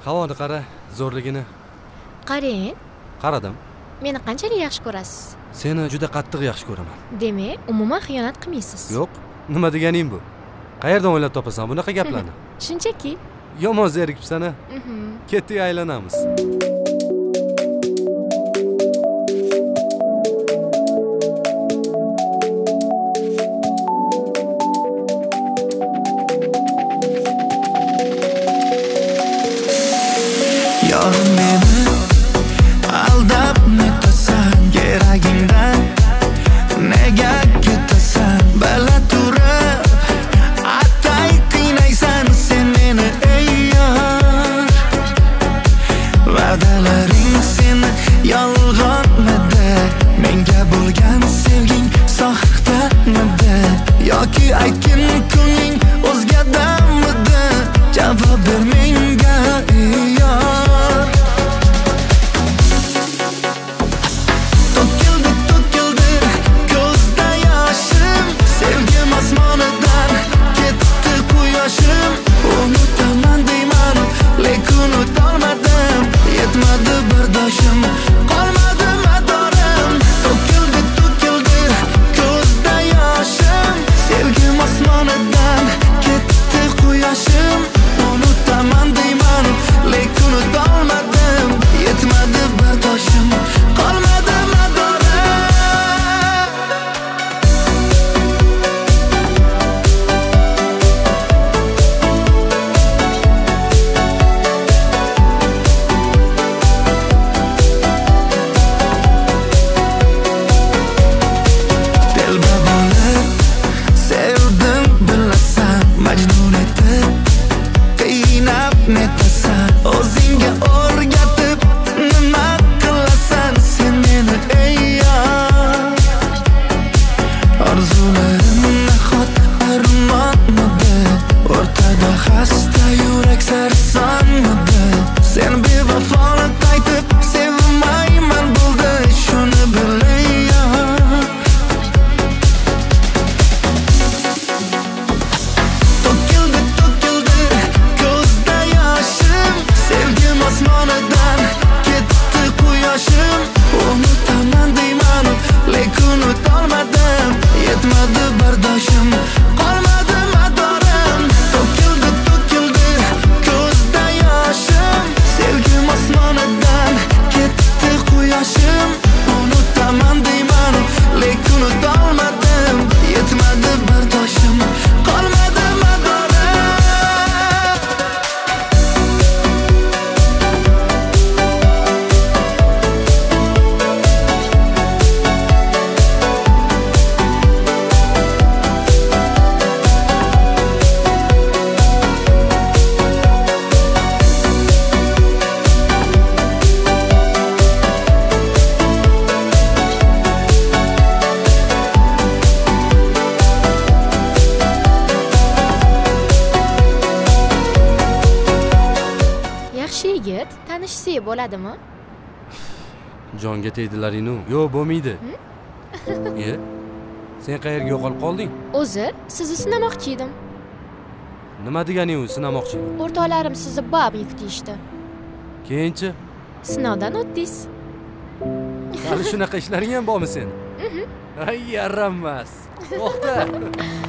Havoni qara, zo'rligini. Qarang. Qaradim. Meni qanchalik yaxshi ko'rasiz? Seni juda qattiq yaxshi ko'raman. Demak, umuman xiyonat qilmaysiz. Yo'q, nima deganing bu? Qayerdan o'ylab topasan bunaqa gaplarni? Shunchaki. Yomon zerikibsan-a? Ketdik, aylanamiz. Yorim meni aldab netasan keragingdan nega ketasan bala turib atay qiynaysan sen meni ey yor va'dalaring seni yolg'onmidi menga bo'lgan sevging soxtamidi yoki aytgin ko'ngling o'zgadamidi javob ber menga ey yor unutaman deyman lekin unutolmadim yetmadi bardoshim qolmadi madorim to'kildi ko'zda yoshim sevgim osmonidan ketdi quyoshim unutaman deyman lekin unutolmadim yetmadi bardoshim qolmadi madorim netasan o'zingga o'rgatib nima qilasan sen meni ey yor orzularim nahot armonmidi o'rtada xasta yurak sarsonmidi sen bevafolik aytib sevmayman bo'ldi shuni bil ey yor sevgim osmonidan ketdi quyoshim unutaman deyman lekin unutolmadim yetmadi bardoshim qolmadi madorim to'kildi ko'zda yoshim sevgim osmonidan ketdi quyoshim unutaman deyman lekin unutolmadim yetmadi bardoshim qolmadi madorim Yaxshi yigit, tanishsak bo'ladimi? Jonga tegdilaring-ku. Yo'q, bo'lmaydi. Sen qayerga yo'qolib qolding? O'zi, sizni sinamoqchi edim. Nima deganing u sinamoqchi? O'rtoqlarim sizni bab yukdishdi. Keyinchi? Sinovdan o'tdingiz. Hali shunaqa ishlaring ham bormi sen? Ay, yaramas. To'xta.